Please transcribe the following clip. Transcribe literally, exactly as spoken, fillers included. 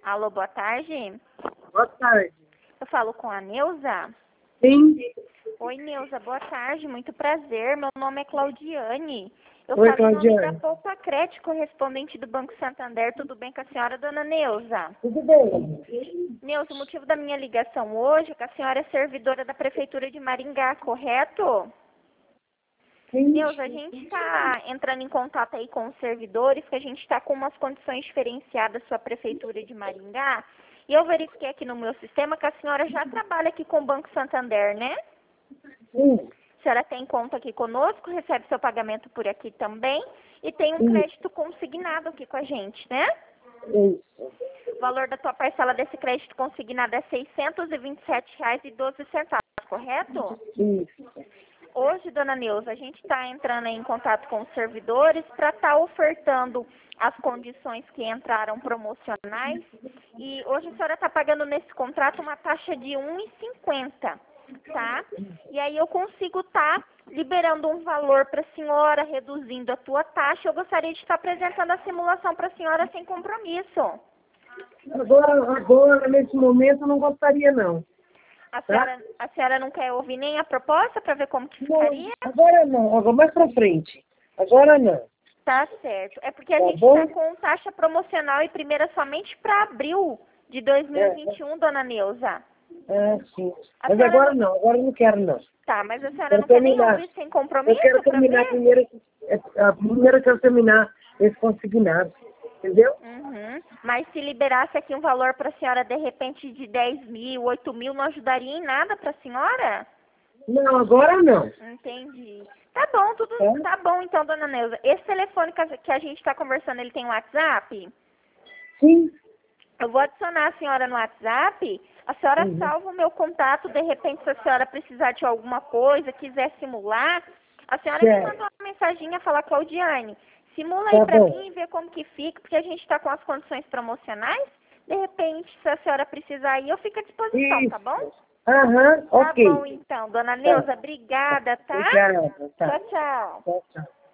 Alô, boa tarde. Boa tarde. Eu falo com a Neuza? Sim. Oi, Neuza, boa tarde, muito prazer. Meu nome é Claudiane. Eu Oi, falo em nome da Claudiane. Poupa Crédito, correspondente do Banco Santander. Tudo bem com a senhora, dona Neuza? Tudo bem? Neuza, o motivo da minha ligação hoje é que a senhora é servidora da Prefeitura de Maringá, correto? Sim. Neuza, a gente está entrando em contato aí com os servidores, que a gente está com umas condições diferenciadas da sua Prefeitura de Maringá. E eu verifiquei aqui no meu sistema que a senhora já trabalha aqui com o Banco Santander, né? Sim. A senhora tem conta aqui conosco, recebe seu pagamento por aqui também e tem um Sim. crédito consignado aqui com a gente, né? Isso. O valor da tua parcela desse crédito consignado é seiscentos e vinte e sete reais e doze centavos, correto? Isso. Hoje, dona Neuza, a gente está entrando em contato com os servidores para estar ofertando as condições que entraram promocionais. E hoje a senhora está pagando nesse contrato uma taxa de um real e cinquenta centavos, tá? E aí eu consigo estar liberando um valor para a senhora, reduzindo a tua taxa. Eu gostaria de estar apresentando a simulação para a senhora sem compromisso. Agora, agora, nesse momento, eu não gostaria, não. A senhora, a senhora não quer ouvir nem a proposta para ver como que Não, ficaria? agora não. Agora mais pra frente. Agora não. Tá certo. É porque a Tá gente bom? está com taxa promocional e primeira somente para abril de dois mil e vinte e um, dona Neuza. Ah, sim. A Mas senhora agora não... não. Agora eu não quero, não. Tá, mas a senhora Quero não quer nem terminar. ouvir sem Eu compromisso quero para terminar ver? primeiro. A primeira eu quero terminar esse consignado. Entendeu? Uhum. Mas se liberasse aqui um valor para a senhora, de repente, de dez mil, oito mil, não ajudaria em nada para a senhora? Não, agora não. Entendi. Tá bom, tudo Tá? tá bom então, dona Neuza. Esse telefone que a que a gente está conversando, ele tem WhatsApp? Sim. Eu vou adicionar a senhora no WhatsApp. A senhora Uhum. salva o meu contato. De repente, se a senhora precisar de alguma coisa, quiser simular, a senhora me Certo. manda uma mensaginha, fala, Claudiane, simula aí Tá pra bom. mim e vê como que fica, porque a gente está com as condições promocionais. De repente, se a senhora precisar aí, eu fico à disposição, tá bom? Isso. Aham, Tá ok. bom, então. Dona Tá. Neuza, obrigada, tá? Obrigada. Tá. Tchau, tchau. Tchau, tchau.